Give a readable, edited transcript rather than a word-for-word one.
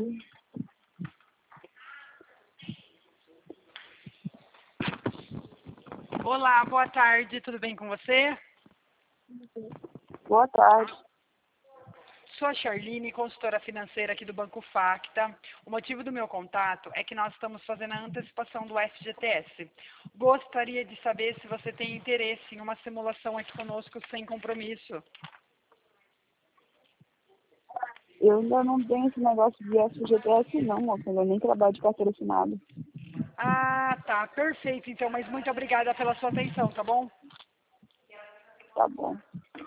Olá, boa tarde, tudo bem com você? Boa tarde. Sou a Charline, consultora financeira aqui do Banco Facta. O motivo do meu contato é que nós estamos fazendo a antecipação do FGTS. Gostaria de saber se você tem interesse em uma simulação aqui conosco sem compromisso. Eu ainda não tenho esse negócio de FGTS não, moça. Eu nem trabalho de carteira assinada. Ah, tá, perfeito então, mas muito obrigada pela sua atenção, tá bom? Tá bom.